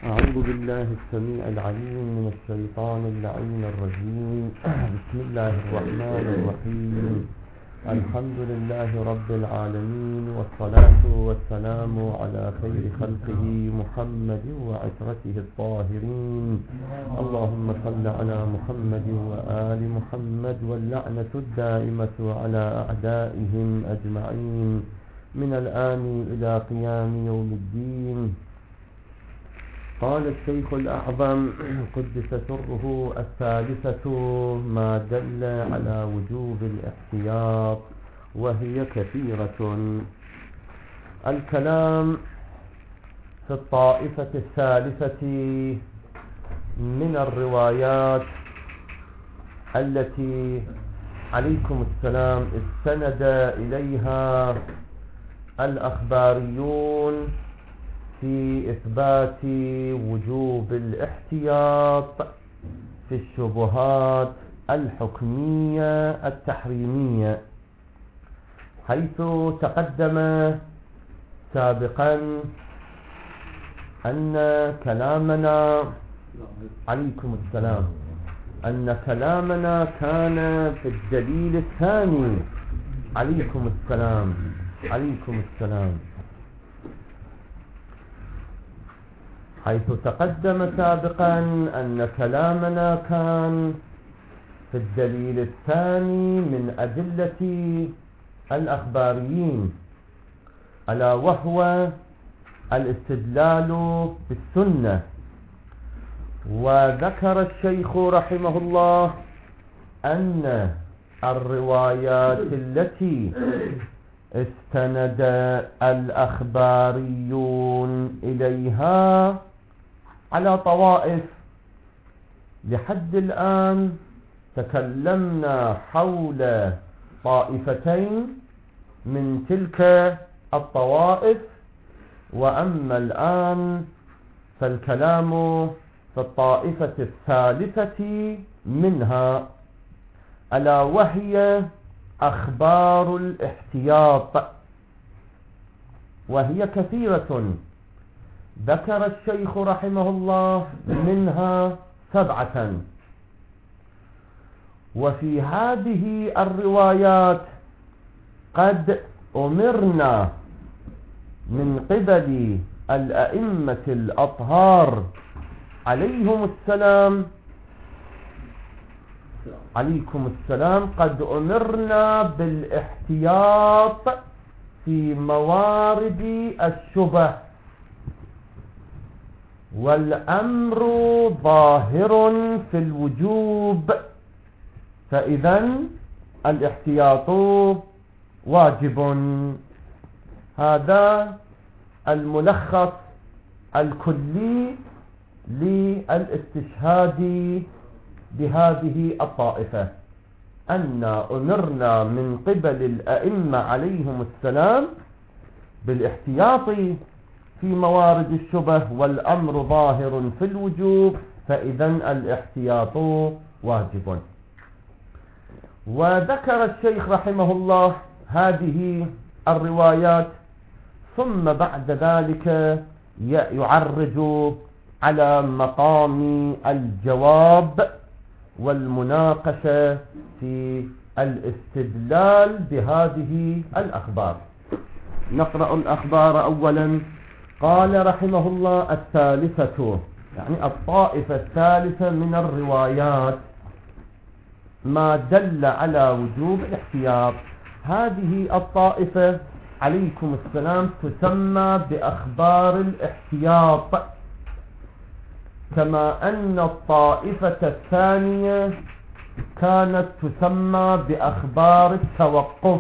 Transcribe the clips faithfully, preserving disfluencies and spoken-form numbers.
أعوذ بالله السميع العليم من الشيطان اللعين الرجيم. بسم الله الرحمن الرحيم. الحمد لله رب العالمين، والصلاة والسلام على خير خلقه محمد وعترته الطاهرين. اللهم صل على محمد وآل محمد، واللعنة الدائمة على أعدائهم أجمعين من الآن إلى قيام يوم الدين. قال الشيخ الأعظم قدس سره الثالثة: ما دل على وجوب الاحتياط، وهي كثيرة. الكلام في الطائفة الثالثة من الروايات التي عليكم السلام استند إليها الأخباريون في إثبات وجوب الاحتياط في الشبهات الحكمية التحريمية، حيث تقدم سابقا أن كلامنا عليكم السلام أن كلامنا كان في الدليل الثاني. عليكم السلام عليكم السلام حيث تقدم سابقا أن كلامنا كان في الدليل الثاني من أدلة الأخباريين، ألا وهو الاستدلال بالسنة. وذكر الشيخ رحمه الله أن الروايات التي استند الأخباريون إليها على طوائف. لحد الآن تكلمنا حول طائفتين من تلك الطوائف، وأما الآن فالكلام في الطائفة الثالثة منها، ألا وهي أخبار الاحتياط، وهي كثيرة. ذكر الشيخ رحمه الله منها سبعة. وفي هذه الروايات قد أمرنا من قبل الأئمة الأطهار عليهم السلام عليكم السلام قد أمرنا بالاحتياط في موارد الشبه، والأمر ظاهر في الوجوب، فإذا الاحتياط واجب. هذا الملخص الكلي للاستشهاد بهذه الطائفة، أن أمرنا من قبل الأئمة عليهم السلام بالاحتياط في موارد الشبه، والأمر ظاهر في الوجوب، فإذا الاحتياط واجب. وذكر الشيخ رحمه الله هذه الروايات، ثم بعد ذلك يعرج على مقام الجواب والمناقشة في الاستدلال بهذه الأخبار. نقرأ الأخبار أولا. قال رحمه الله: الثالثة، يعني الطائفة الثالثة من الروايات، ما دل على وجوب الاحتياط. هذه الطائفة عليكم السلام تسمى بأخبار الاحتياط، كما أن الطائفة الثانية كانت تسمى بأخبار التوقف.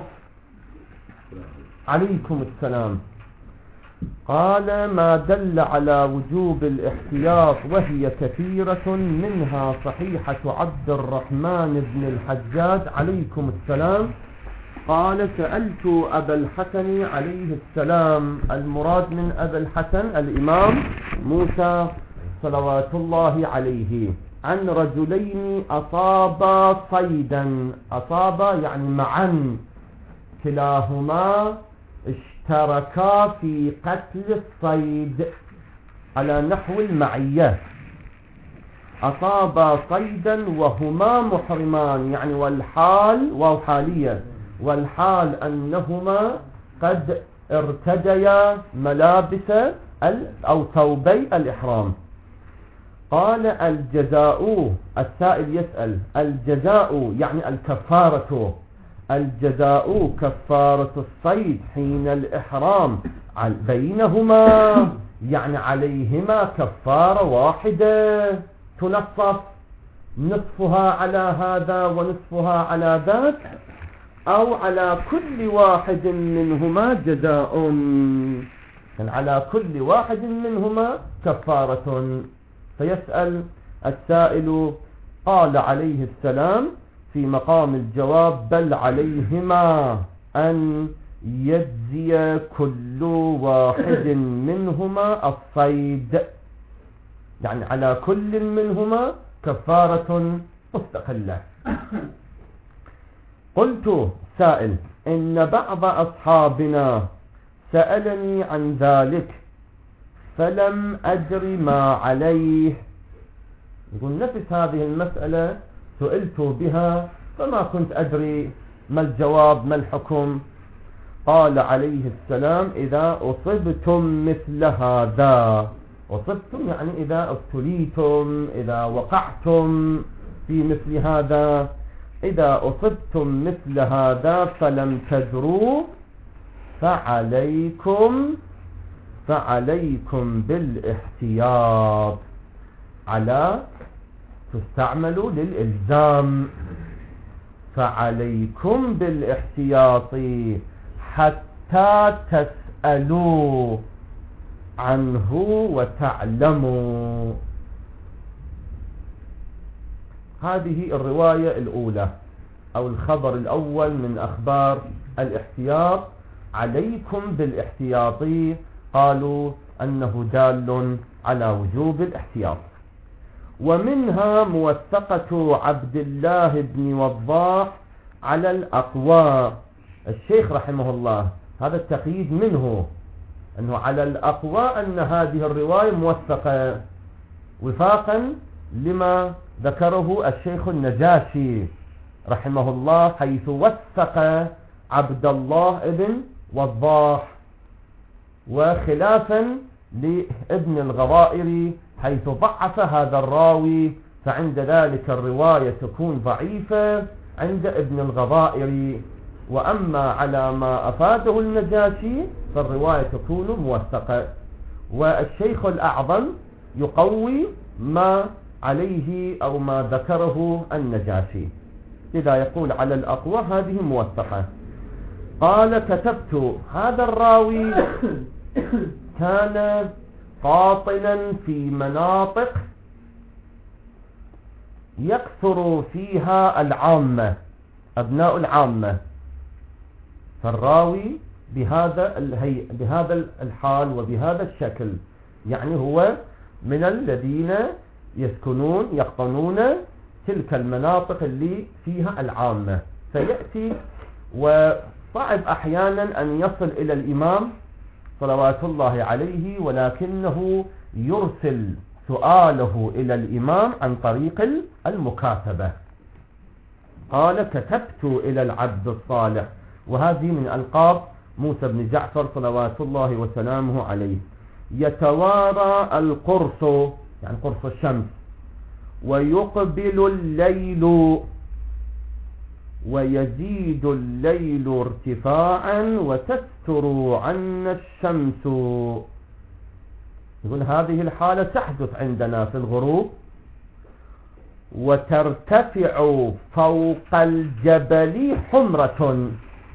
عليكم السلام. قال: ما دل على وجوب الاحتياط، وهي كثيرة، منها صحيحة عبد الرحمن بن الحجاج عليكم السلام. قال: سألت أبا الحسن عليه السلام. المراد من أبا الحسن الإمام موسى صلوات الله عليه، عن رجلين أصابا صيدا. أصابا يعني معا، كلاهما اشتركا في قتل الصيد. على نحو المعية، أصابا صيدا وهما محرمان، يعني والحال واو حالية، والحال أنهما قد ارتديا ملابس أو ثوبي الإحرام. قال الجزاء، السائل يسأل الجزاء يعني الكفارة، الجزاء كفارة الصيد حين الإحرام بينهما، يعني عليهما كفارة واحدة تنصف، نصفها على هذا ونصفها على ذاك، أو على كل واحد منهما جزاء، يعني على كل واحد منهما كفارة. فيسأل السائل، قال عليه السلام في مقام الجواب بل عليهما أن يجزي كل واحد منهما الصيد، يعني على كل منهما كفارة مستقلة. قلت سائل إن بعض أصحابنا سألني عن ذلك فلم أدري ما عليه، يقول نفس هذه المسألة سئلت بها فما كنت أدري ما الجواب ما الحكم. قال عليه السلام إذا أصبتم مثل هذا، أصبتم يعني إذا ابتليتم، إذا وقعتم في مثل هذا، إذا أصبتم مثل هذا فلم تدروا فعليكم فعليكم بالاحتياط، على تستعمل للإلزام، فعليكم بالاحتياط حتى تسألوا عنه وتعلموا. هذه الرواية الأولى أو الخبر الأول من أخبار الاحتياط، عليكم بالاحتياط، قالوا أنه دال على وجوب الاحتياط. ومنها موثقة عبد الله بن وضاح على الأقوى. الشيخ رحمه الله هذا التقييد منه أنه على الأقوى أن هذه الرواية موثقة وفاقا لما ذكره الشيخ النجاشي رحمه الله، حيث وثق عبد الله بن وضاح، وخلافا لابن الغضائر حيث ضعف هذا الراوي، فعند ذلك الرواية تكون ضعيفة عند ابن الغضائر، وأما على ما أفاده النجاشي فالرواية تكون موثقة. والشيخ الأعظم يقوي ما عليه أو ما ذكره النجاشي، إذا يقول على الأقوى هذه موثقة. قال كتبت هذا الراوي كان قاطنا في مناطق يكثر فيها العامة، أبناء العامة، فالراوي بهذا الهي بهذا الحال وبهذا الشكل، يعني هو من الذين يسكنون يقطنون تلك المناطق اللي فيها العامة، فيأتي وصعب أحيانا أن يصل إلى الإمام صلوات الله عليه، ولكنه يرسل سؤاله إلى الإمام عن طريق المكاتبة. قال كتبت إلى العبد الصالح، وهذه من ألقاب موسى بن جعفر صلوات الله وسلامه عليه. يتوارى القرص يعني قرص الشمس، ويقبل الليل، ويزيد الليل ارتفاعا وتستر عنا الشمس. يقول هذه الحالة تحدث عندنا في الغروب. وترتفع فوق الجبل حمرة،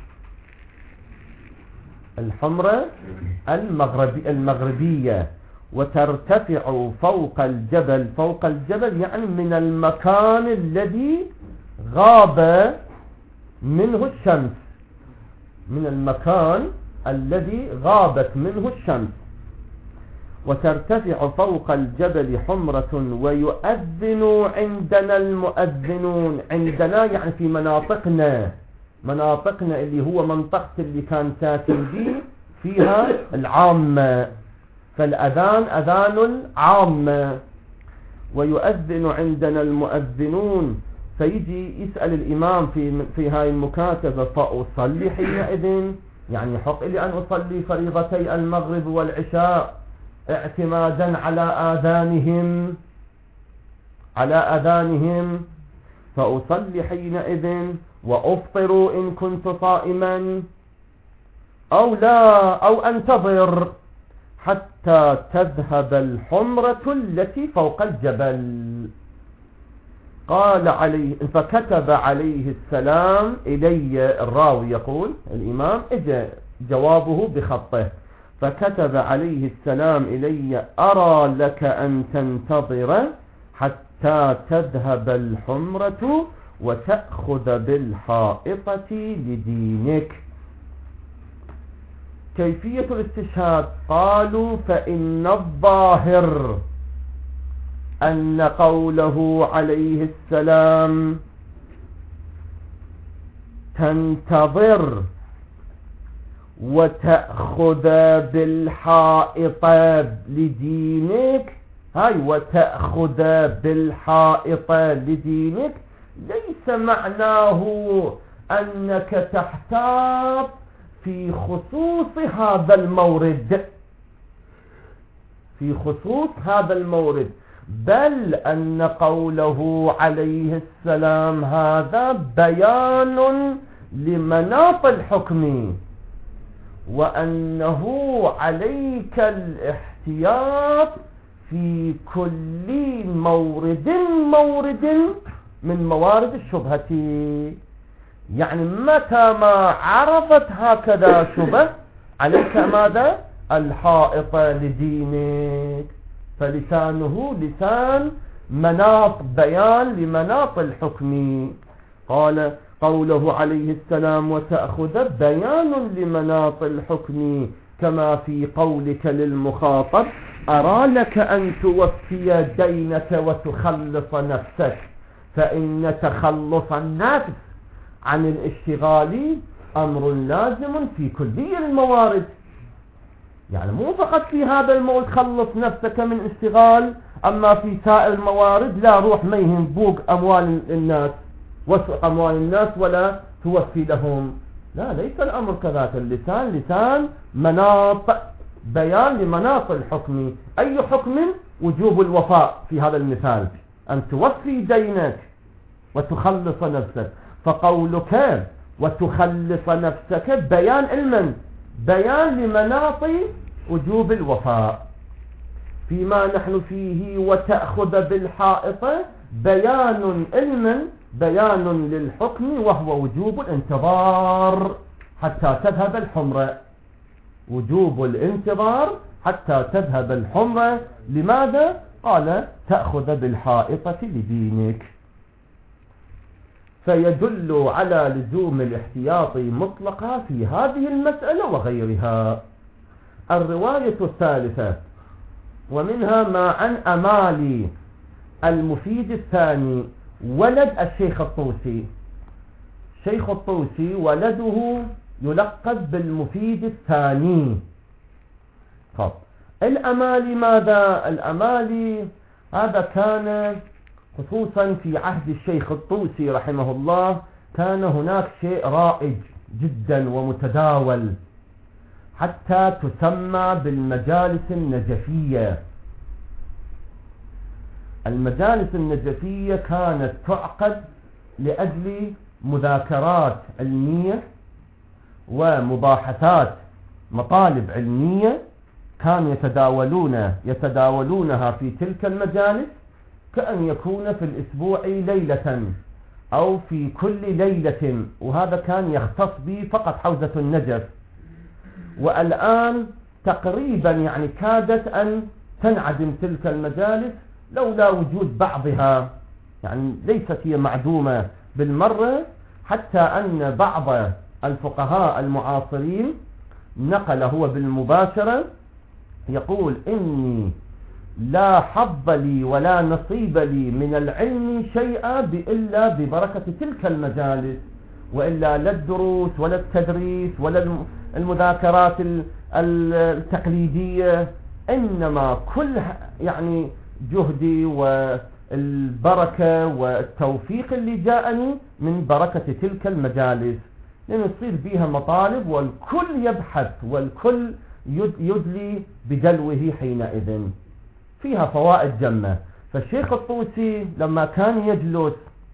الحمرة المغربي المغربية، وترتفع فوق الجبل، فوق الجبل يعني من المكان الذي غاب منه الشمس، من المكان الذي غابت منه الشمس. وترتفع فوق الجبل حمرة ويؤذن عندنا المؤذنون، عندنا يعني في مناطقنا، مناطقنا اللي هو منطقة اللي كان ساكن به فيها العامة، فالأذان أذان العامة. ويؤذن عندنا المؤذنون، فيجي يسأل الإمام في في هاي المكاتبة فأصلي حينئذ، يعني يحق لي أن أصلي فريضتي المغرب والعشاء اعتمادا على آذانهم على آذانهم فأصلي حينئذ وأفطر إن كنت صائما، أو لا، أو أنتظر حتى تذهب الحمرة التي فوق الجبل. قال عليه فكتب عليه السلام إلي، الراوي يقول الإمام اجى جوابه بخطه، فكتب عليه السلام إلي أرى لك أن تنتظر حتى تذهب الحمرة وتأخذ بالحائطة لدينك. كيفية الاستشهاد؟ قالوا فإن الظاهر أن قوله عليه السلام تنتظر وتأخذ بالحائط لدينك، هاي وتأخذ بالحائط لدينك ليس معناه أنك تحتاط في خصوص هذا المورد في خصوص هذا المورد بل أن قوله عليه السلام هذا بيان لمناط الحكم، وأنه عليك الاحتياط في كل مورد مورد من موارد الشبهة. يعني متى ما عرفت هكذا شبه عليك ماذا؟ الحائط لدينك. فلسانه لسان مناط بيان لمناط الحكم. قال قوله عليه السلام وتأخذ بيان لمناط الحكم، كما في قولك للمخاطب أرى لك أن توفي دينك وتخلص نفسك، فإن تخلص النفس عن الاشتغال أمر لازم في كلية الموارد. يعني مو فقط في هذا المورد خلص نفسك من اشتغال، أما في سائر الموارد لا، روح ما يهمبوك أموال الناس واسرق أموال الناس ولا توفي لهم. لا، ليس الأمر كذلك. اللسان لسان مناط بيان لمناط الحكم. أي حكم؟ وجوب الوفاء في هذا المثال، أن توفي دينك وتخلص نفسك. فقولك وتخلص نفسك بيان علما، بيان لمناط وجوب الوفاء. فيما نحن فيه وتأخذ بالحائط بيان علما، بيان للحكم، وهو وجوب الانتظار حتى تذهب الحمرة. وجوب الانتظار حتى تذهب الحمرة. لماذا؟ قال تأخذ بالحائطة لدينك. فيدل على لزوم الاحتياط مطلقا في هذه المسألة وغيرها. الرواية الثالثة، ومنها ما عن أمالي المفيد الثاني ولد الشيخ الطوسي. شيخ الطوسي ولده يلقب بالمفيد الثاني. طب الأمالي ماذا؟ الأمالي هذا كان خصوصا في عهد الشيخ الطوسي رحمه الله، كان هناك شيء رائج جدا ومتداول حتى تسمى بالمجالس النجفية. المجالس النجفية كانت تعقد لأجل مذاكرات علمية ومباحثات مطالب علمية، كانوا يتداولون يتداولونها في تلك المجالس، كأن يكون في الأسبوع ليلة أو في كل ليلة، وهذا كان يختص به فقط حوزة النجف. والآن تقريبا يعني كادت أن تنعدم تلك المجالس لولا وجود بعضها، يعني ليست هي معدومة بالمرة، حتى أن بعض الفقهاء المعاصرين نقل هو بالمباشرة يقول إني لا حظ لي ولا نصيب لي من العلم شيئا إلا ببركة تلك المجالس، وإلا لا الدروس ولا التدريس ولا المذاكرات التقليدية إنما كل يعني جهدي والبركة والتوفيق اللي جاءني من بركة تلك المجالس، لأنه يصير بيها مطالب والكل يبحث والكل يدلي بدلوه حينئذ، فيها فوائد جمة. فالشيخ الطوسي لما كان يجلس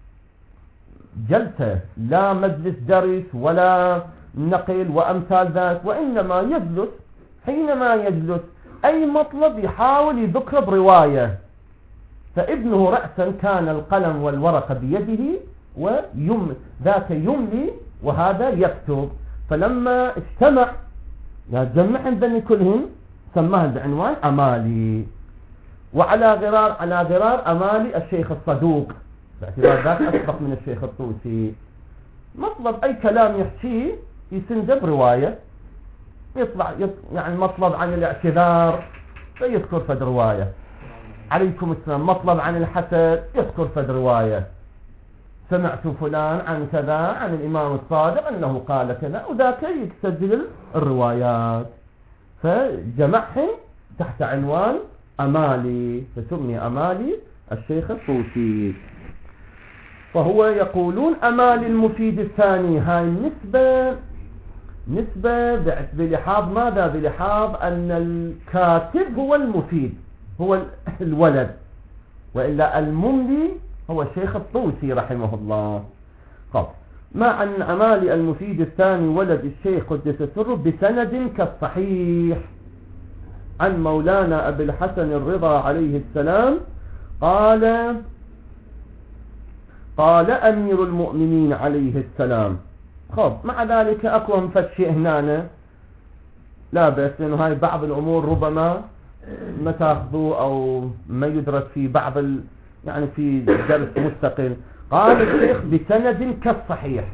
جلسة لا مجلس درس ولا نقل وأمثال ذلك، وإنما يجلس حينما يجلس أي مطلب يحاول يذكره برواية، فابنه رأسا كان القلم والورقة بيده ويم ذاك يملي وهذا يكتب، فلما اجتمع جمعهم ذني كلهم سماها بعنوان أمالي، وعلى غرار على غرار أمالي الشيخ الصدوق، باعتبار ذاك أسبق من الشيخ الطوسي. مطلب أي كلام يحكيه يسنجب رواية، يطلع يعني مطلب عن الاعتذار فيذكر فد رواية، عليكم السلام، مطلب عن الحسد يذكر فد رواية، سمعت فلان عن كذا عن الإمام الصادق أنه قال كذا، وذاك يسجل الروايات، فجمعهم تحت عنوان أمالي، فسمي أمالي الشيخ الطوسي. فهو يقولون أمالي المفيد الثاني، هاي النسبة نسبة بلحاظ ماذا؟ بلحاظ أن الكاتب هو المفيد، هو الولد، وإلا المملي هو الشيخ الطوسي رحمه الله. طب مع أن أمالي المفيد الثاني ولد الشيخ قدس سره بسند كالصحيح عن مولانا أبي الحسن الرضا عليه السلام قال قال أمير المؤمنين عليه السلام. خب مع ذلك أكو هم فتشي هنا لا بس، لأنه هاي بعض الأمور ربما ما تاخذوا أو ما يدرس في بعض ال... يعني في درس مستقل. قال الشيخ بسند كالصحيح.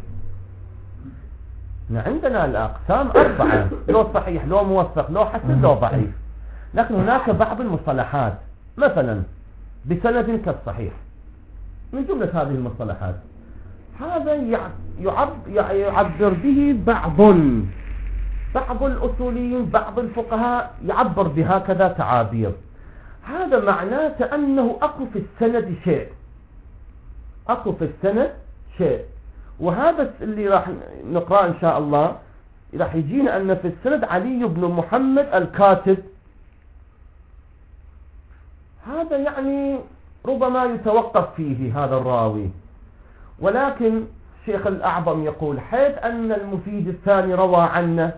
عندنا الأقسام أربعة، لو صحيح لو موثق لو حسن لو ضعيف، لكن هناك بعض المصطلحات مثلا بسند كالصحيح، من جملة هذه المصطلحات هذا يعبر به بعض بعض الأصوليين بعض الفقهاء يعبر بهكذا تعابير، هذا معناته أنه أكو في السند شيء، أكو في السند شيء، وهذا اللي راح نقرأ إن شاء الله راح يجينا أن في السند علي بن محمد الكاتب، هذا يعني ربما يتوقف فيه هذا الراوي، ولكن الشيخ الأعظم يقول حيث أن المفيد الثاني روى عنه،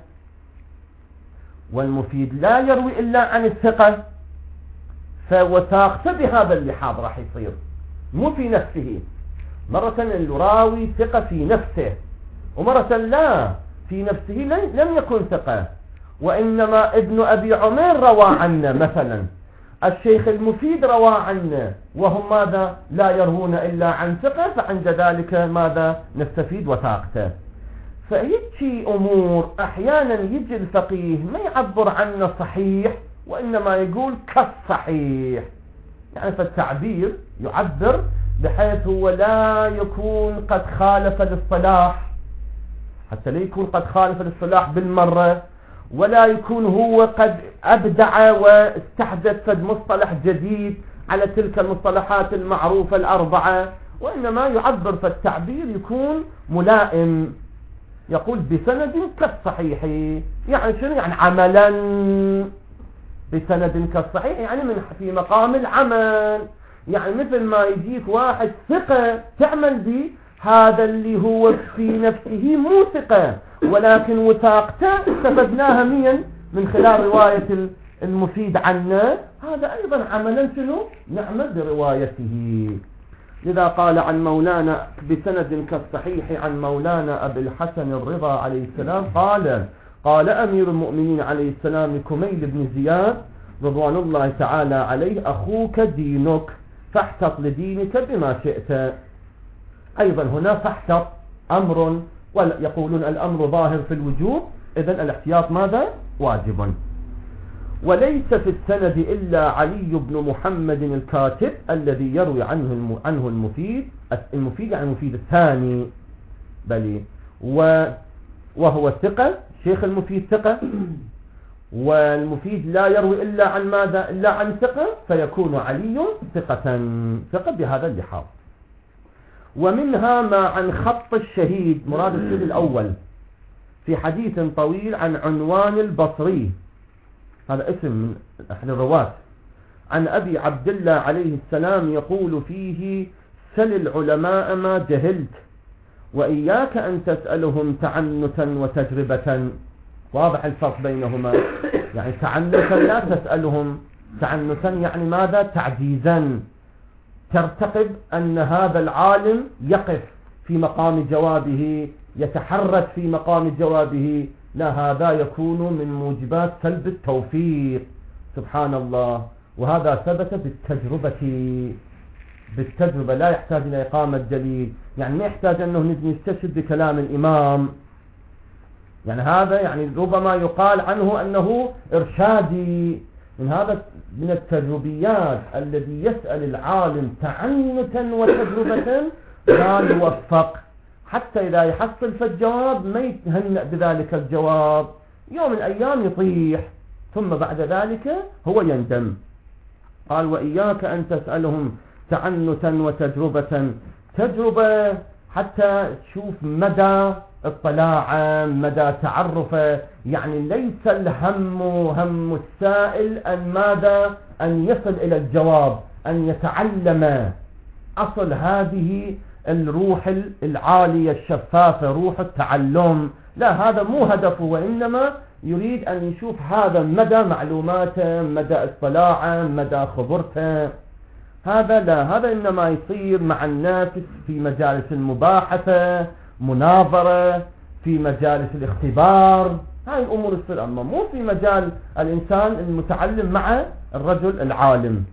والمفيد لا يروي إلا عن الثقة، فوثاقته بهذا اللحاظ راح يصير مو في نفسه، مرة الراوي ثقة في نفسه، ومرة لا في نفسه لم يكن ثقة، وإنما ابن أبي عمير روى عنه مثلا، الشيخ المفيد روى عنه، وهم ماذا لا يروون إلا عن ثقة، فعند ذلك ماذا نستفيد وثاقته. فيجي أمور أحيانا يجي الفقيه ما يعبر عنه صحيح، وإنما يقول كالصحيح، يعني فالتعبير يعبر بحيث هو لا يكون قد خالف الاصطلاح، حتى لا يكون قد خالف الاصطلاح بالمرة، ولا يكون هو قد أبدع واستحدث مصطلح جديد على تلك المصطلحات المعروفة الأربعة، وإنما يعبر فالتعبير يكون ملائم. يقول بسند كالصحيح، يعني شنو؟ يعني عملا بسند كالصحيح، يعني من في مقام العمل، يعني مثل ما يجيك واحد ثقة تعمل به، هذا اللي هو في نفسه مو ثقة، ولكن وثاقته استفدناها من من خلال رواية المفيد عنا، هذا أيضا عملا شنو؟ نعمل بروايته. لذا قال عن مولانا بسند كالصحيح عن مولانا أبي الحسن الرضا عليه السلام قال قال أمير المؤمنين عليه السلام كميل بن زياد رضوان الله تعالى عليه أخوك دينك فاحتط لدينك بما شئت. أيضا هنا فاحتط أمر، ويقولون الأمر ظاهر في الوجوب، إذن الاحتياط ماذا؟ واجب. وليس في السند إلا علي بن محمد الكاتب الذي يروي عنه عنه المفيد، المفيد يعني المفيد الثاني بل وهو ثقة، شيخ المفيد ثقة، والمفيد لا يروي إلا عن ماذا؟ إلا عن ثقة، فيكون علي ثقة ثقة بهذا اللحاظ. ومنها ما عن خط الشهيد، مراد الشهيد الأول، في حديث طويل عن عنوان البصري، هذا اسم من أحد الرواة، عن أبي عبد الله عليه السلام يقول فيه: سل العلماء ما جهلت وإياك أن تسألهم تعنتا وتجربة. واضح الفرق بينهما، يعني تعنتا لا تسألهم، تعنتا يعني ماذا؟ تعجيزا، ترتقب أن هذا العالم يقف في مقام جوابه، يتحرك في مقام جوابه، لا، هذا يكون من موجبات سلب التوفيق. سبحان الله. وهذا ثبت بالتجربة، بالتجربة، لا يحتاج إلى إقامة دليل، يعني ما يحتاج أنه نستشهد بكلام الإمام، يعني هذا يعني ربما يقال عنه أنه إرشادي. من هذا من التجربيات الذي يسأل العالم تعنتا وتجربة لا يوفق، حتى إذا يحصل في الجواب ما يتهنأ بذلك الجواب، يوم من الأيام يطيح، ثم بعد ذلك هو يندم. قال: وإياك أن تسألهم تعنتا وتجربة. تجربة حتى تشوف مدى اطلاعه، مدى تعرفه، يعني ليس الهم هم السائل أن ماذا؟ أن يصل إلى الجواب، أن يتعلم. أصل هذه الروح العالية الشفافة، روح التعلم، لا، هذا مو هدفه، وإنما يريد أن يشوف هذا مدى معلوماته، مدى اطلاعه، مدى خبرته. هذا لا، هذا إنما يصير مع الناس في مجالس المباحثة، مناظرة، في مجالس الاختبار، هاي الأمور السر، أما مو في مجال الإنسان المتعلم مع الرجل العالم.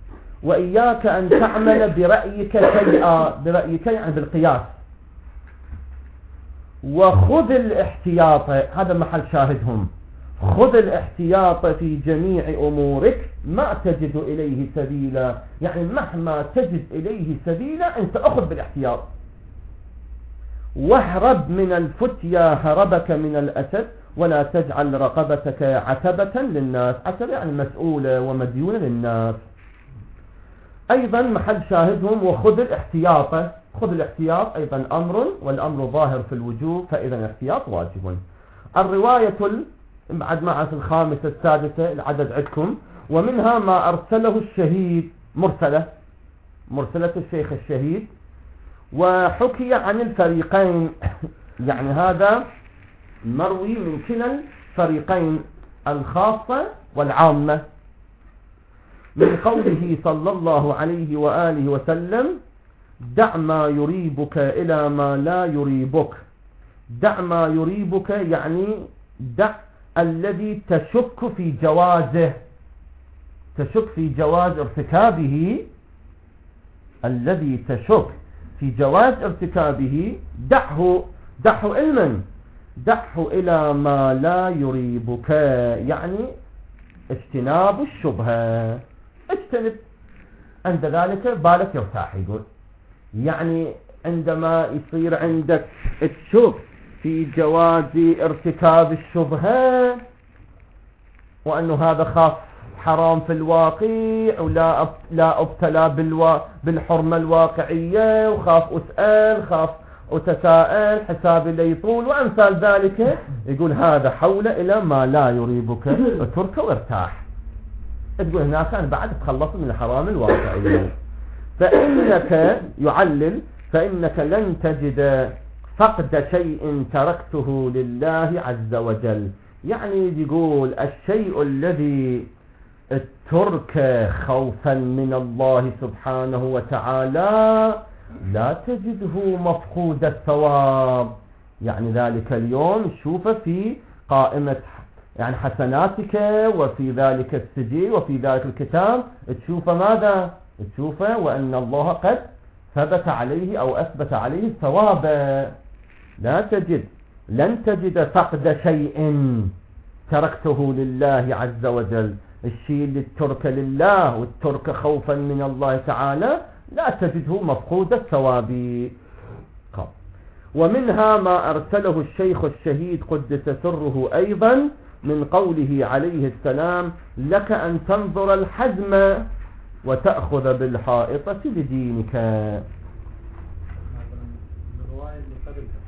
وإياك أن تعمل برأيك شيئا، برأيك يعني بالقياس. وخذ الاحتياط، هذا محل شاهدهم، خذ الاحتياط في جميع أمورك ما تجد إليه سبيلا، يعني مهما تجد إليه سبيلا أنت أخذ بالاحتياط. واهرب من الفتيا هربك من الأسد، ولا تجعل رقبتك عتبة للناس. عتبة يعني مسؤولة ومديونة للناس. أيضا محل شاهدهم: وخذ الاحتياط. خذ الاحتياط أيضا أمر، والأمر ظاهر في الوجوب، فإذا الاحتياط واجب. الرواية بعد معه الخامسة السادسة، العدد عندكم. ومنها ما أرسله الشهيد، مرسلة، مرسلة الشيخ الشهيد، وحكي عن الفريقين، يعني هذا مروي من كلا الفريقين، الخاصة والعامة، من قوله صلى الله عليه وآله وسلم: دع ما يريبك إلى ما لا يريبك. دع ما يريبك يعني دع الذي تشك في جوازه، تشك في جواز ارتكابه، الذي تشك في جواز ارتكابه دعه، دعه علما، دعه إلى ما لا يريبك، يعني اجتناب الشبهة، اجتنب، عند ذلك بالك يرتاح. يقول يعني عندما يصير عندك الشك في جواز ارتكاب الشبهة، وأنه هذا خاص حرام في الواقع، ولا لا ابتلى بالوا بالحرمة الواقعية، وخاف أسأل، خاف وتساءل، حسابي لا يطول، وأمثال ذلك، يقول هذا حول إلى ما لا يريبك، اتركه وارتاح. تقول هناك أنا بعد تخلص من الحرام الواقعي. فإنك يعلل فإنك لن تجد فقد شيء تركته لله عز وجل، يعني يقول الشيء الذي الترك خوفا من الله سبحانه وتعالى لا تجده مفقود الثواب، يعني ذلك اليوم تشوفه في قائمة يعني حسناتك، وفي ذلك السجل، وفي ذلك الكتاب تشوفه ماذا؟ تشوفه وأن الله قد ثبت عليه أو أثبت عليه الثواب. لا تجد، لن تجد فقد شيء تركته لله عز وجل، الشيء اللي الترك لله والترك خوفا من الله تعالى لا تجده مفقود الثواب. ومنها ما أرسله الشيخ الشهيد قدس سره أيضا من قوله عليه السلام لك أن تنظر الحزم وتأخذ بالحائطة لدينك. الرواية اللي قبلها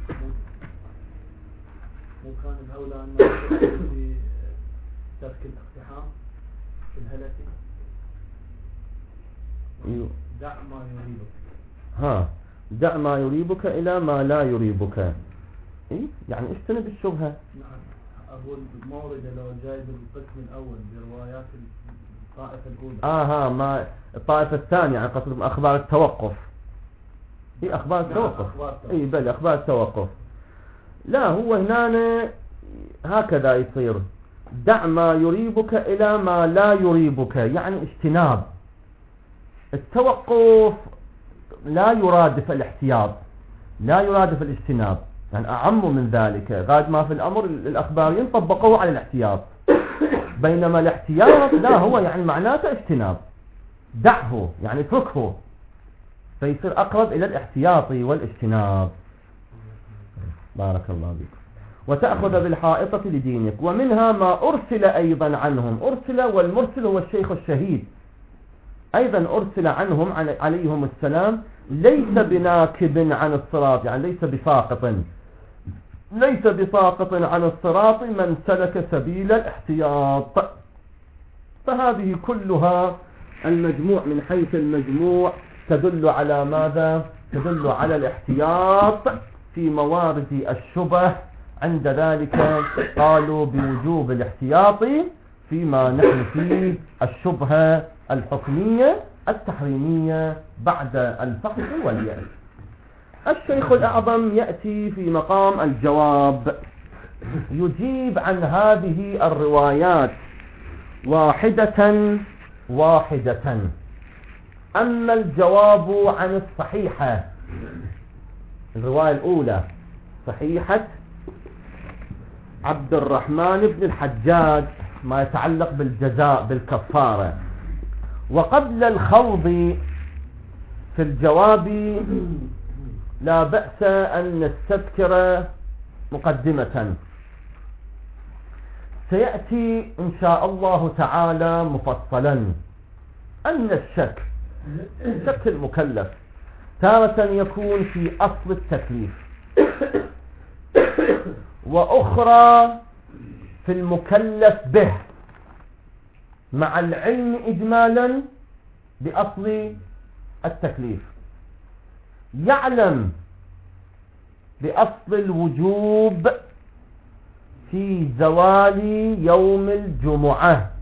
مو كان الأولى أنه في ترك الاقتحام في الهلك دع ما يريبك. ها دع ما يريبك إلى ما لا يريبك، إيه؟ يعني اجتنب الشبهة. نعم أقول مورد لو جايب القسم الأول بروايات الطائفة الأولى. آه ها ما الطائفة الثانية يعني قصدكم أخبار التوقف. إيه أخبار التوقف. إيه بل أخبار التوقف. لا هو هنا هكذا يصير دع ما يريبك إلى ما لا يريبك، يعني اجتناب. التوقف لا يرادف الاحتياط، لا يرادف الاجتناب، يعني أعم من ذلك. غاية ما في الأمر الأخباريين طبقوه على الاحتياط، بينما الاحتياط لا هو يعني معناته اجتناب، دعه يعني اتركه، فيصير أقرب إلى الاحتياط والاجتناب. بارك الله بك. وتأخذ بالحائطة لدينك. ومنها ما أرسل أيضا عنهم، أرسل والمرسل هو الشيخ الشهيد، أيضا أرسل عنهم عليهم السلام ليس بناكب عن الصراط، يعني ليس بساقط، ليس بساقط عن الصراط من سلك سبيل الاحتياط. فهذه كلها المجموع من حيث المجموع تدل على ماذا؟ تدل على الاحتياط في موارد الشبه. عند ذلك قالوا بوجوب الاحتياط فيما نحن فيه الشبهة الحكمية التحريمية بعد الفحص واليأس. الشيخ الأعظم يأتي في مقام الجواب، يجيب عن هذه الروايات واحدة واحدة. أما الجواب عن الصحيحة، الرواية الأولى صحيحة عبد الرحمن بن الحجاج ما يتعلق بالجزاء بالكفارة. وقبل الخوض في الجواب لا بأس أن نستذكر مقدمة سيأتي إن شاء الله تعالى مفصلا أن الشك شك المكلف تارة يكون في أصل التكليف، وأخرى في المكلف به مع العلم إجمالا بأصل التكليف. يعلم بأصل الوجوب في زوال يوم الجمعة،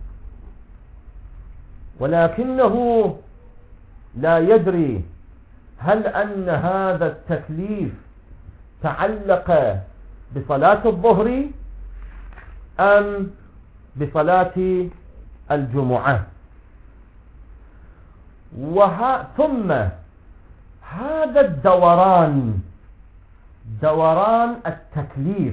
ولكنه لا يدري هل أن هذا التكليف تعلق بصلاة الظهر أم بصلاة الجمعة. وها ثم هذا الدوران، دوران التكليف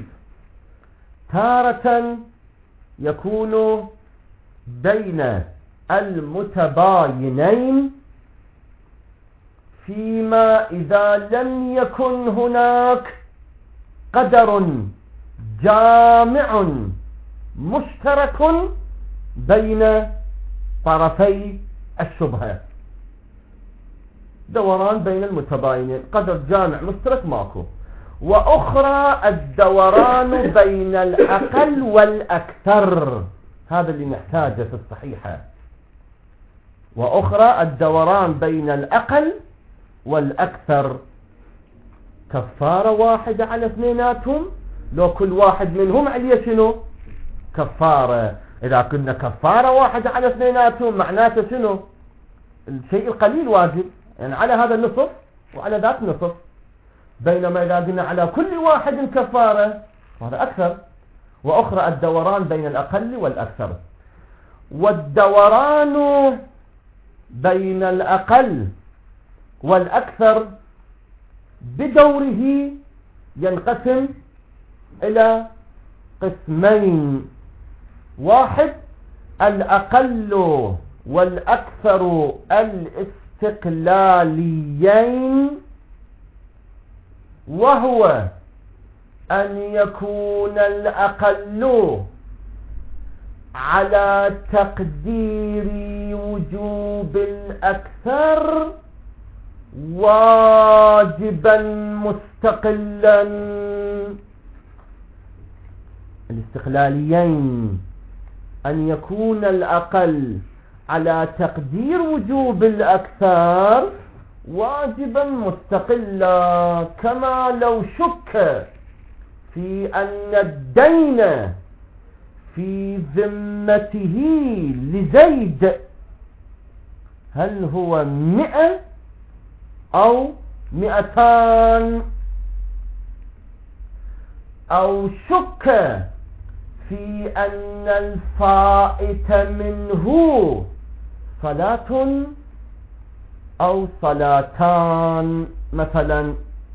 تارة يكون بين المتباينين فيما إذا لم يكن هناك قدر جامع مشترك بين طرفي الشبهة. دوران بين المتباينين قدر جامع مشترك ماكو. وأخرى الدوران بين الأقل والأكثر، هذا اللي نحتاجه في الصحيحة. وأخرى الدوران بين الأقل والأكثر. كفارة واحدة على اثنيناتهم، لو كل واحد منهم عليه شنو؟ كفارة. إذا كنا كفارة واحدة على اثنيناتهم معناته شنو؟ الشيء القليل واجب، يعني على هذا النصف وعلى ذاك نصف. بينما إذا قلنا على كل واحد كفارة هذا أكثر. وأخرى الدوران بين الأقل والأكثر. والدوران بين الأقل والأكثر بدوره ينقسم إلى قسمين: واحد الأقل والأكثر الاستقلاليين، وهو أن يكون الأقل على تقدير وجوب الأكثر واجبا مستقلا. الاستقلاليين أن يكون الأقل على تقدير وجوب الأكثر واجبا مستقلا، كما لو شك في أن الدين في ذمته لزيد هل هو مئة أو مئتان، أو شك في أن الفائت منه صلاة أو صلاتان مثلا،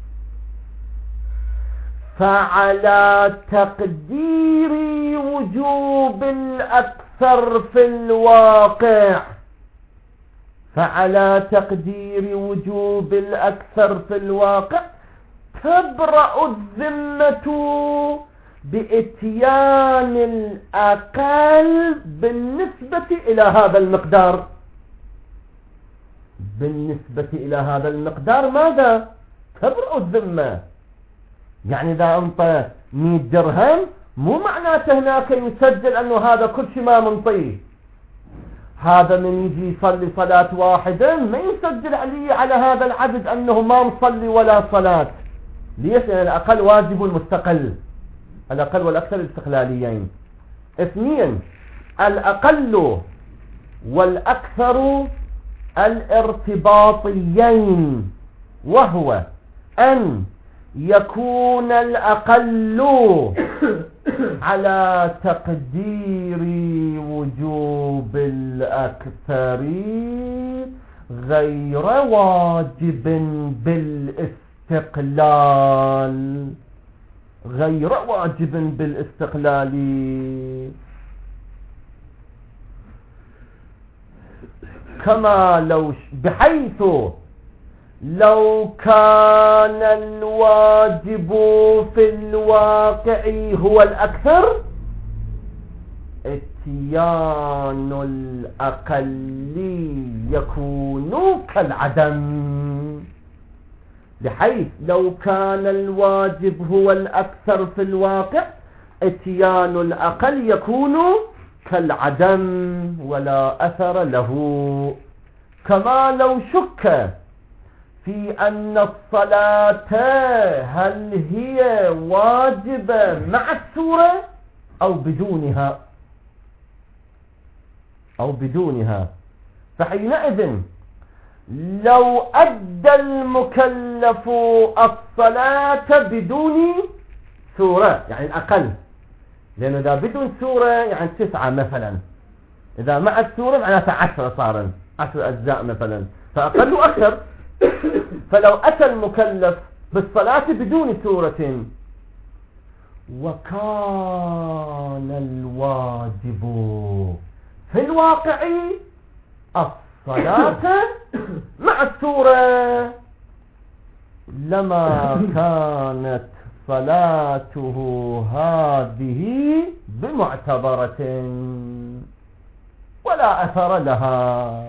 فعلى تقدير وجوب الأكثر في الواقع فعلى تقدير وجوب الأكثر في الواقع تبرأ الذمة بإتيان الأقل بالنسبة إلى هذا المقدار. بالنسبة إلى هذا المقدار ماذا؟ تبرأ الذمة. يعني إذا أنطى مئة درهم مو معناته هناك يسجل أنه هذا كل شيء ما منطيه، هذا من يجي يصلي صلاة واحدة ما يسجل عليه على هذا العدد أنه ما مصلي ولا صلاة. ليش؟ لأن الأقل واجب مستقل، الأقل والأكثر استقلاليين. اثنين، الأقل والأكثر الارتباطيين، وهو أن يكون الأقل على تقدير وجوب الأكثر غير واجب بالاستقلال، غير واجب بالاستقلال. كما لو بحيث لو كان الواجب في الواقع هو الأكثر اتيان الأقل يكون كالعدم. بحيث لو كان الواجب هو الأكثر في الواقع اتيان الأقل يكون كالعدم ولا أثر له. كما لو شك في أن الصلاة هل هي واجبة مع السورة أو بدونها أو بدونها فحينئذ لو أدى المكلف الصلاة بدون سورة يعني الأقل، لأنه إذا بدون سورة يعني تسعة مثلا، إذا مع السورة معناتها عشرة صار عشر أجزاء مثلا، فأقل أكثر. فلو أتى المكلف بالصلاة بدون سورة وكان الواجب في الواقع الصلاة مع السورة لما كانت صلاته هذه بمعتبرة ولا أثر لها.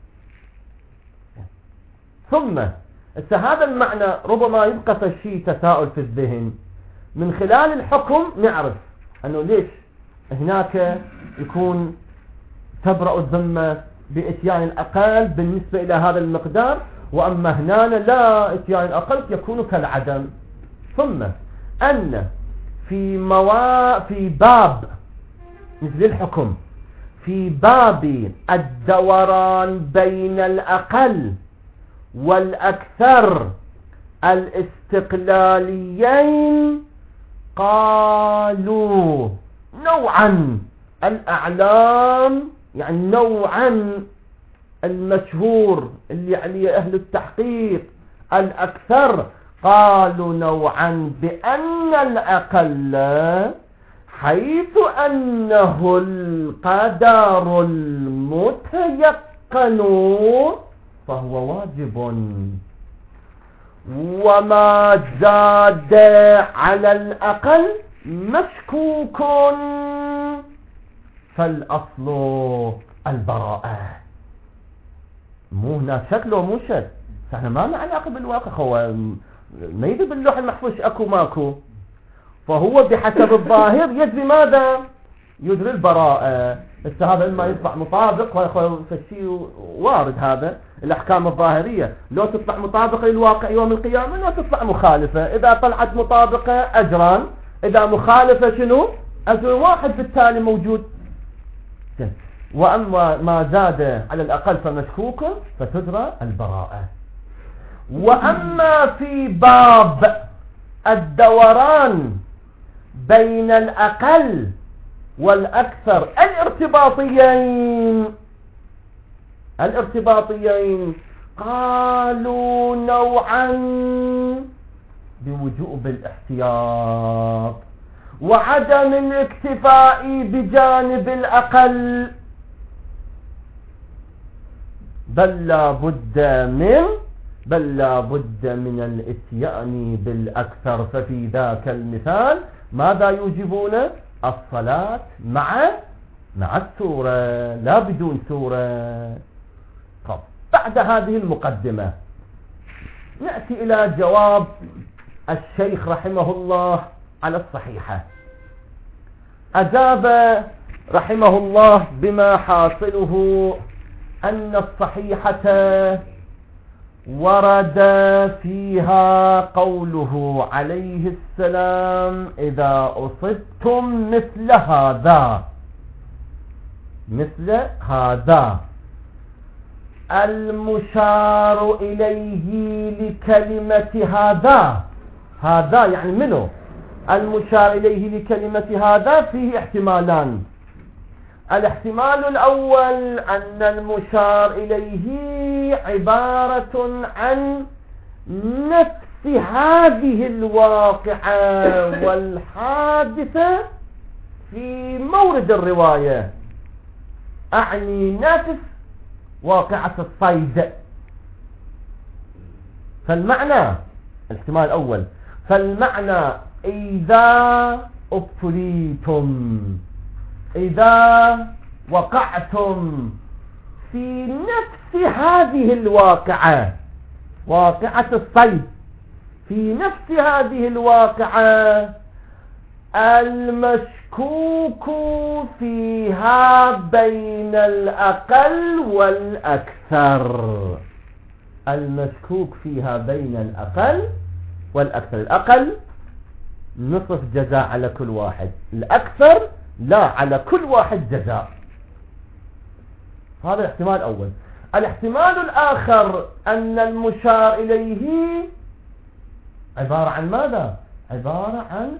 ثم هذا المعنى ربما يبقى في شيء تساؤل في الذهن. من خلال الحكم نعرف أنه ليش هناك يكون تبرأ الذمة بإتيان الأقل بالنسبة إلى هذا المقدار، وأما هنا لا، إتيان الأقل يكون كالعدم. ثم أن في موا في باب مثل الحكم في باب الدوران بين الأقل والأكثر الاستقلاليين قالوا نوعا الأعلام يعني نوعا المشهور اللي عليه أهل التحقيق الأكثر قالوا نوعا بأن الأقل حيث أنه القدر المتيقن فهو واجب، وما زاد على الأقل مشكوك فالأصل البراءة. مو هنا شكل ومو شك، احنا ما لنا علاقة بالواقع، هو ما يدري باللوح المحفوظ اكو ماكو، فهو بحسب الظاهر يدري ماذا؟ يدري البراءة. هسه هذا اما يطلع مطابق، فالشيء وارد، هذا الاحكام الظاهرية لو تطلع مطابقة للواقع يوم القيامة، لو تطلع مخالفة. اذا طلعت مطابقة اجران، اذا مخالفة شنو؟ اجر واحد بالتالي موجود. واما ما زاد على الاقل فمشكوك فتدرى البراءة. واما في باب الدوران بين الاقل والاكثر الارتباطيين الارتباطيين قالوا نوعا بوجوب الاحتياط وعدم الاكتفاء بجانب الاقل، بل لا بد من بل لا بد من الاتيان بالاكثر. ففي ذاك المثال ماذا يوجبون؟ الصلاة مع مع السورة، لا بدون سورة. طب بعد هذه المقدمة نأتي إلى جواب الشيخ رحمه الله على الصحيحة. أجاب رحمه الله بما حاصله أن الصحيحة ورد فيها قوله عليه السلام: إذا أصبتم مثل هذا مثل هذا المشار إليه لكلمة هذا. هذا يعني منه؟ المشار إليه لكلمة هذا فيه احتمالان. الاحتمال الأول أن المشار إليه عبارة عن نفس هذه الواقعة والحادثة في مورد الرواية، أعني نفس واقعة الصيد. فالمعنى الاحتمال الأول، فالمعنى إذا ابتليتم، إذا وقعتم في نفس هذه الواقعة، واقعة الصيد، في نفس هذه الواقعة المشكوك فيها بين الأقل والأكثر، المشكوك فيها بين الأقل والأكثر. الأقل نصف جزاء على كل واحد، الأكثر لا على كل واحد جزاء. هذا الاحتمال الأول. الاحتمال الآخر أن المشار إليه عبارة عن ماذا؟ عبارة عن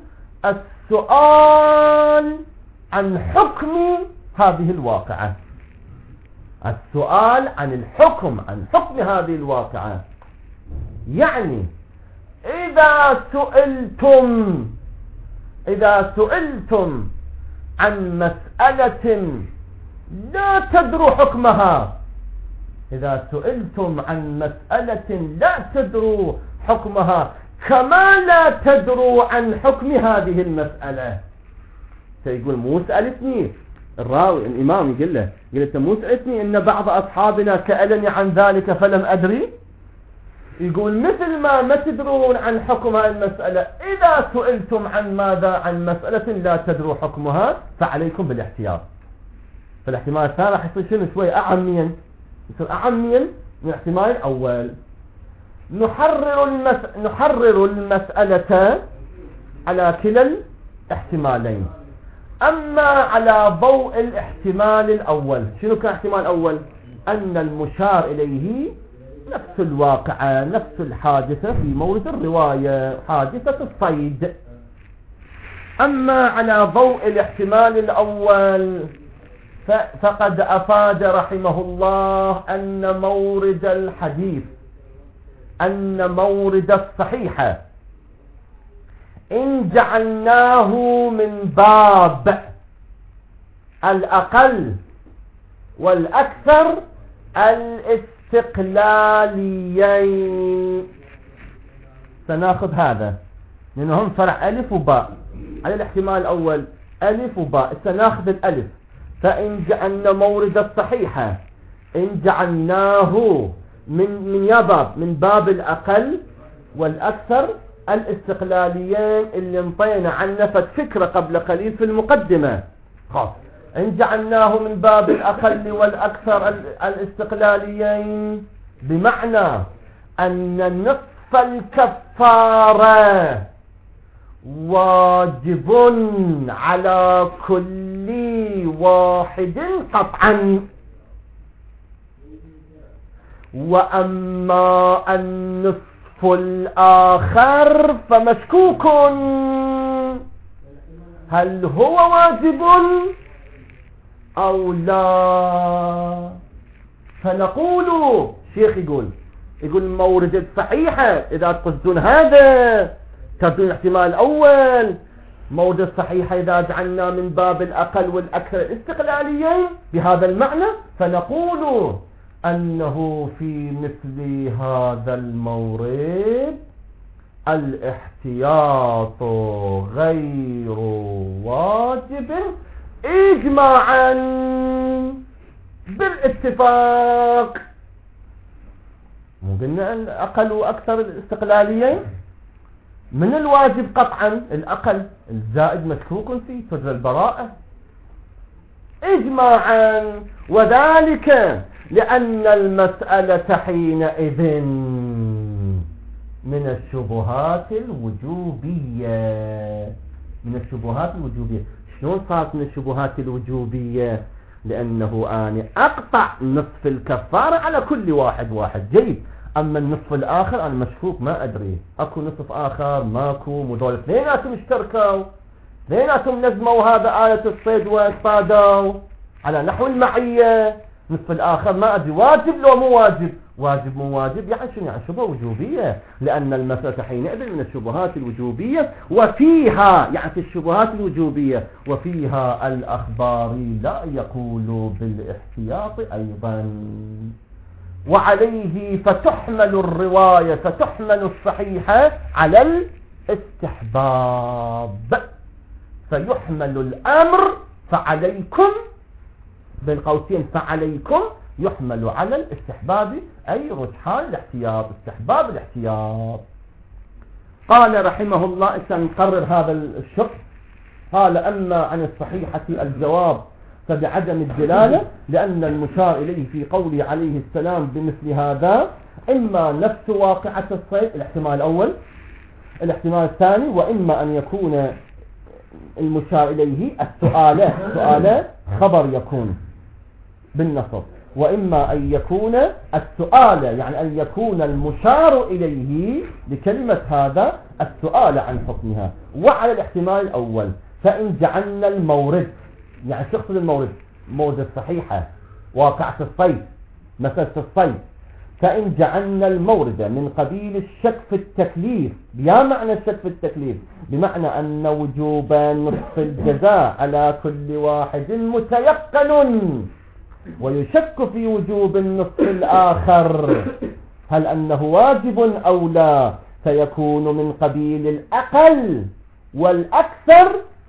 السؤال عن حكم هذه الواقعة، السؤال عن الحكم عن حكم هذه الواقعة. يعني إذا سئلتم إذا سئلتم عن مسألة لا تدروا حكمها، إذا سئلتم عن مسألة لا تدروا حكمها كما لا تدروا عن حكم هذه المسألة. سيقول مو سألتني الراوي الإمام، يقول له قلت مو سألتني إن بعض أصحابنا سألني عن ذلك فلم أدري. يقول مثل ما ما تدرون عن حكم هذه المسألة، إذا سئلتم عن ماذا؟ عن مسألة لا تدروا حكمها فعليكم بالاحتياط. فالاحتمال الثاني راح يصير شنو شوي أعميا، يصير أعميا من الاحتمال الأول. نحرر المس... نحرر المسألة على كلا الاحتمالين. أما على ضوء الاحتمال الأول، شنو كان الاحتمال الأول؟ أن المشار إليه نفس الواقعة، نفس الحادثة في مورد الرواية، حادثة الصيد. أما على ضوء الاحتمال الأول فقد أفاد رحمه الله أن مورد الحديث، أن مورد الصحيحة إن جعلناه من باب الأقل والأكثر الاستقلاليين. سناخذ هذا لأنهم فرع ألف وباء على الاحتمال الأول، ألف وباء. سناخذ الألف فإن جعلنا مورد الصحيحة إن جعلناه من من يا باب من باب الأقل والأكثر الاستقلاليين اللي انطينا عنه فكرة قبل قليل في المقدمة. خاص إن جعلناه من باب الأقل والأكثر الاستقلاليين بمعنى أن نصف الكفارة واجب على كل واحد قطعا، وأما النصف الآخر فمشكوك هل هو واجب أو لا. فنقول شيخ يقول يقول المورد الصحيحة إذا تقصدون هذا تردون الاحتمال الأول، مورد الصحيحة إذا جعلنا من باب الأقل والأكثر الاستقلاليين بهذا المعنى فنقول أنه في مثل هذا المورد الاحتياط غير واجب إجماعا بالاتفاق. مو قلنا الأقل وأكثر الاستقلاليين من الواجب قطعا الأقل، الزائد مشكوك فيه تجرى البراءة إجماعا، وذلك لأن المسألة حينئذ من الشبهات الوجوبية. من الشبهات الوجوبية شلون صارت من الشبهات الوجوبية؟ لأنه أنا أقطع نصف الكفارة على كل واحد واحد جيد، أما النصف الآخر أنا مشكوك ما أدري أكو نصف آخر ماكو، مدول اثنيناتهم اشتركوا اثنيناتهم نزموا هذا آلة الصيد واصطادوا على نحو المعية، نصف الآخر ما أدري واجب لو مو واجب، واجب مو واجب يعني شنو يعني شبهة وجوبية، لأن المسألة حينئذ من الشبهات الوجوبية وفيها يعني في الشبهات الوجوبية وفيها الأخباري لا يقول بالاحتياط أيضا، وعليه فتحمل الرواية فتحمل الصحيحة على الاستحباب، فيحمل الأمر فعليكم بالقوسين فعليكم يحمل على الاستحباب أي رجحان الاحتياط استحباب الاحتياط. قال رحمه الله إذا نقرر هذا الشق قال أما عن الصحيحة الجواب فبعدم الدلالة، لأن المشار إليه في قوله عليه السلام بمثل هذا إما نفس واقعة الصيد الاحتمال الأول، الاحتمال الثاني وإما أن يكون المشار إليه السؤال سؤال خبر يكون بالنصب، وإما أن يكون السؤال يعني أن يكون المشار إليه لكلمة هذا السؤال عن حكمها. وعلى الاحتمال الأول فإن جعلنا المورد يعني شخص المورد مورد الصحيحة واقعة الصيد مسألة الصيد، فإن جعلنا المورد من قبيل الشك في التكليف، بيا معنى الشك في التكليف بمعنى أن وجوب نصف الجزاء على كل واحد متيقن، ويشك في وجوب النصف الآخر هل أنه واجب أو لا، فيكون من قبيل الأقل والأكثر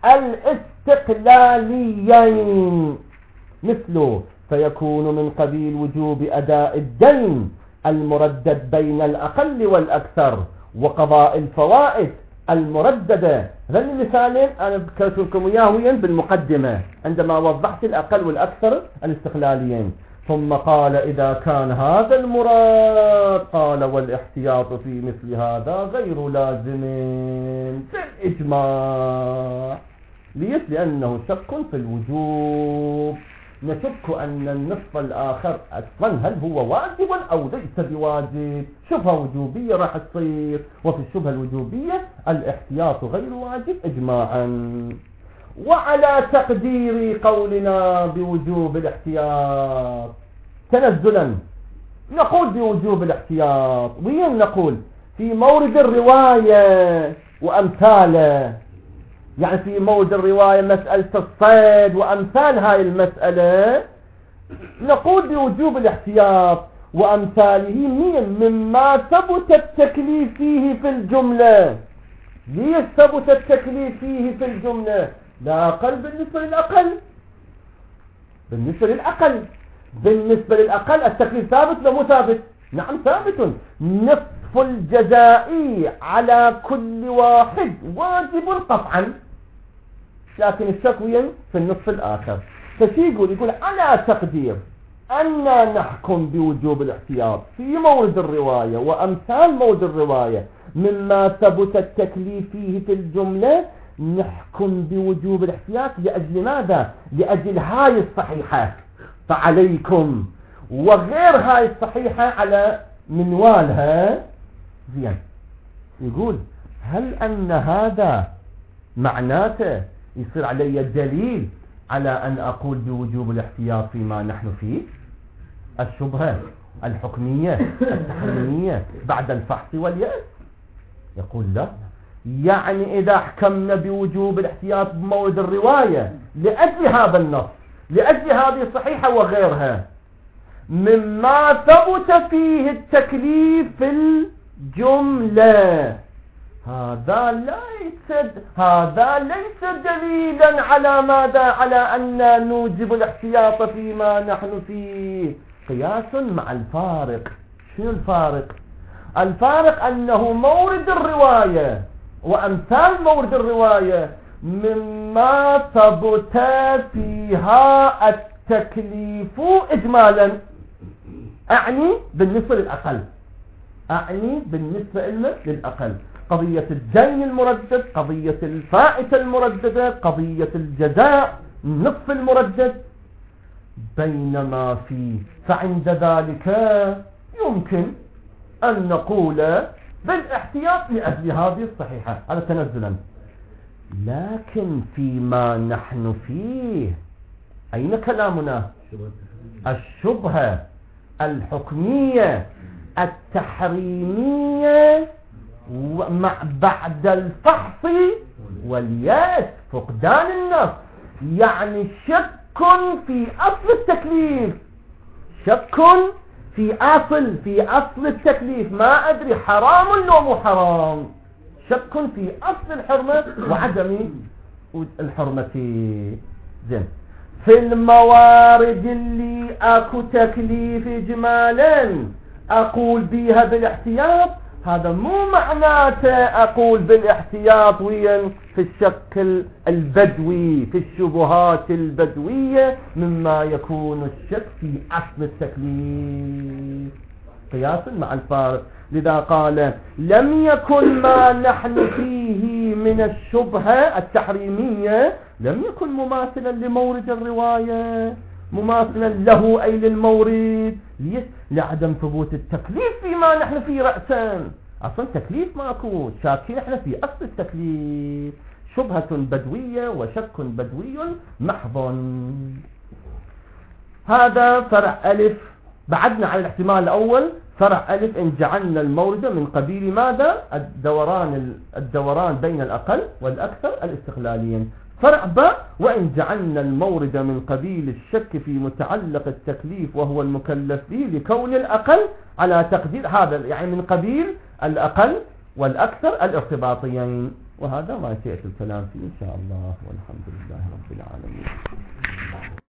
الاستقلاليين، مثله فيكون من قبيل وجوب أداء الدين المردد بين الأقل والأكثر، وقضاء الفوائد المرددة. هذين المثالين أنا ذكرت لكم إياهم بالمقدمة عندما وضحت الأقل والأكثر الاستقلاليين. ثم قال إذا كان هذا المراد قال والاحتياط في مثل هذا غير لازم في الإجماع. ليش؟ لأنه شك في الوجوب، نشك أن النصف الآخر أصلا هل هو واجب أو ليس بواجب، شبهة وجوبية راح تصير، وفي الشبهة الوجوبية الاحتياط غير واجب إجماعا. وعلى تقدير قولنا بوجوب الاحتياط تنزلا نقول بوجوب الاحتياط، وين نقول؟ في مورد الرواية وأمثاله، يعني في مورد الرواية مسألة الصيد وأمثال هاي المسألة نقول بوجوب الاحتياط وأمثاله مين مما ثبت التكليف فيه في الجملة. ليش ثبت التكليف فيه في الجملة؟ لا أقل بالنسبة للأقل، بالنسبة للأقل. بالنسبة للأقل التكليف ثابت ولا مو ثابت؟ نعم ثابت. نصف الجزائي على كل واحد واجب قطعا، لكن الشكوى في النصف الآخر. فشي يقول يقول على تقدير أننا نحكم بوجوب الاحتياط في مورد الرواية وأمثال مورد الرواية مما ثبت التكليف فيه في الجملة، نحكم بوجوب الاحتياط لأجل ماذا؟ لأجل هاي الصحيحة فعليكم، وغير هاي الصحيحة على منوالها. زين، يقول هل أن هذا معناته يصير علي دليل على أن أقول بوجوب الاحتياط فيما نحن فيه؟ الشبهة الحكمية التحريمية بعد الفحص واليأس. يقول لا، يعني إذا حكمنا بوجوب الاحتياط بمورد الرواية لأجل هذا النص، لأجل هذه الصحيحة وغيرها مما ثبت فيه التكليف في الجملة، هذا ليس هذا ليس دليلا على ماذا؟ على أن نوجب الاحتياط فيما نحن فيه. قياس مع الفارق. شنو الفارق؟ الفارق أنه مورد الرواية وأمثال مورد الرواية مما ثبت فيها التكليف إجمالا، أعني بالنسبة للأقل، أعني بالنسبة للأقل قضية الدين المردد، قضية الفائتة المرددة، قضية الجزاء نصف المردد. بينما في فعند ذلك يمكن أن نقول بالاحتياط لأجل هذه الصحيحة، هذا تنزلا. لكن فيما نحن فيه أين كلامنا؟ الشبهة الحكمية التحريمية مع بعد الفحص والياس، فقدان النص، يعني شك في أصل التكليف، شك في أصل في أصل التكليف، ما أدري حرام ولا مو حرام، شك في أصل الحرمة وعدم الحرمة. زين، في الموارد اللي أكو تكليف إجمالا أقول بيها بالاحتياط، هذا مو معناته أقول بالاحتياط وين في الشك البدوي، في الشبهات البدوية مما يكون الشك في أصل التكليف، قياسا مع الفارق. لذا قال لم يكن ما نحن فيه من الشبهة التحريمية لم يكن مماثلا لمورد الرواية، مماثلا له أي للمورد، ليش؟ لعدم ثبوت التكليف فيما نحن فيه رأسا. أصلا تكليف ماكو، شاكين احنا في أصل التكليف، شبهة بدوية وشك بدوي محض. هذا فرع ألف. بعدنا على الاحتمال الأول، فرع ألف إن جعلنا المورد من قبيل ماذا؟ الدوران الدوران بين الأقل والأكثر الاستقلاليين. فرع باء وإن جعلنا المورد من قبيل الشك في متعلق التكليف وهو المكلف به لكون الأقل على تقدير هذا، يعني من قبيل الأقل والأكثر الارتباطيين. وهذا ما سيأتي الكلام فيه إن شاء الله، والحمد لله رب العالمين.